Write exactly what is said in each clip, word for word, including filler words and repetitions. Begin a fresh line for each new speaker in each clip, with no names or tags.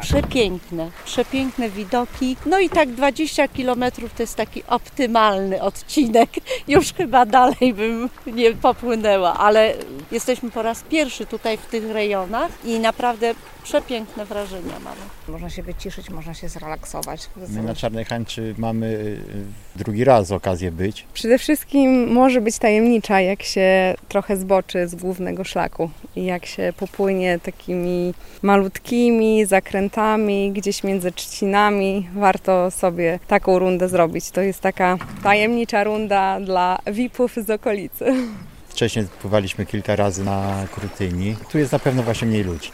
Przepiękne, przepiękne widoki. No i tak dwadzieścia kilometrów to jest taki optymalny odcinek. Już chyba dalej bym nie popłynęła, ale jesteśmy po raz pierwszy tutaj w tych rejonach i naprawdę przepiękne wrażenia mamy.
Można się wyciszyć, można się zrelaksować.
My na Czarnej Hańczy mamy drugi raz okazję być.
Przede wszystkim może być tajemnicza, jak się trochę zboczy z głównego szlaku i jak się popłynie takimi malutkimi zakrętami, gdzieś między trzcinami. Warto sobie taką rundę zrobić. To jest taka tajemnicza runda dla V I P-ów z okolicy.
Wcześniej pływaliśmy kilka razy na Krutyni. Tu jest na pewno właśnie mniej ludzi.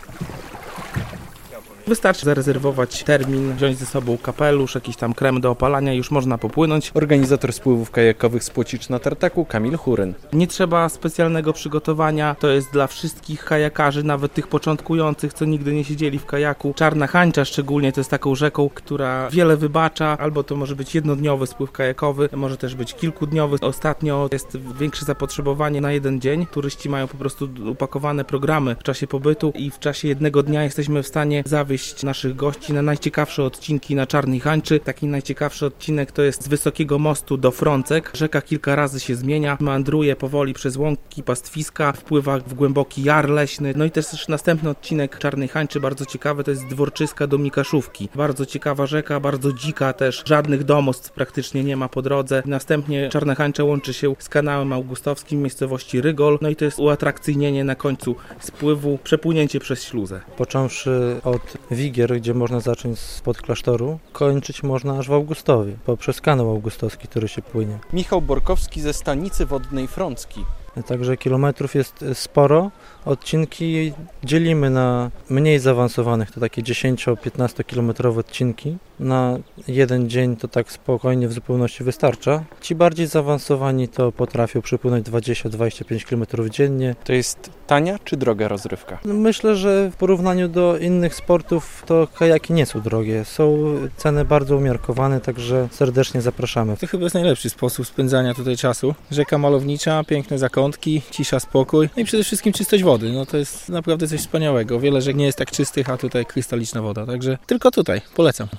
Wystarczy zarezerwować termin, wziąć ze sobą kapelusz, jakiś tam krem do opalania i już można popłynąć.
Organizator spływów kajakowych z Płocicz na Tartaku, Kamil Huryn.
Nie trzeba specjalnego przygotowania, to jest dla wszystkich kajakarzy, nawet tych początkujących, co nigdy nie siedzieli w kajaku. Czarna Hańcza szczególnie to jest taką rzeką, która wiele wybacza, albo to może być jednodniowy spływ kajakowy, może też być kilkudniowy. Ostatnio jest większe zapotrzebowanie na jeden dzień. Turyści mają po prostu upakowane programy w czasie pobytu i w czasie jednego dnia jesteśmy w stanie zawieźć naszych gości na najciekawsze odcinki na Czarnej Hańczy. Taki najciekawszy odcinek to jest z Wysokiego Mostu do Frącek. Rzeka kilka razy się zmienia, meandruje powoli przez łąki, pastwiska, wpływa w głęboki jar leśny. No i też następny odcinek Czarnej Hańczy, bardzo ciekawy, to jest z Dworczyska do Mikaszówki. Bardzo ciekawa rzeka, bardzo dzika też, żadnych domostw praktycznie nie ma po drodze. Następnie Czarna Hańcza łączy się z kanałem augustowskim w miejscowości Rygol. No i to jest uatrakcyjnienie na końcu spływu, przepłynięcie przez śluzę.
Począwszy od Wigier, gdzie można zacząć spod klasztoru, kończyć można aż w Augustowie, poprzez kanał augustowski, który się płynie.
Michał Borkowski ze Stanicy Wodnej Frącki.
Także kilometrów jest sporo. Odcinki dzielimy na mniej zaawansowanych, to takie dziesięcio-piętnasto kilometrowe odcinki. Na jeden dzień to tak spokojnie w zupełności wystarcza. Ci bardziej zaawansowani to potrafią przepłynąć dwadzieścia do dwudziestu pięciu kilometrów dziennie.
To jest tania czy droga rozrywka?
Myślę, że w porównaniu do innych sportów to kajaki nie są drogie. Są ceny bardzo umiarkowane, także serdecznie zapraszamy.
To chyba jest najlepszy sposób spędzania tutaj czasu. Rzeka malownicza, piękne zakątki, cisza, spokój, no i przede wszystkim czystość wody. No to jest naprawdę coś wspaniałego. Wiele rzek nie jest tak czystych, a tutaj krystaliczna woda, także tylko tutaj polecam.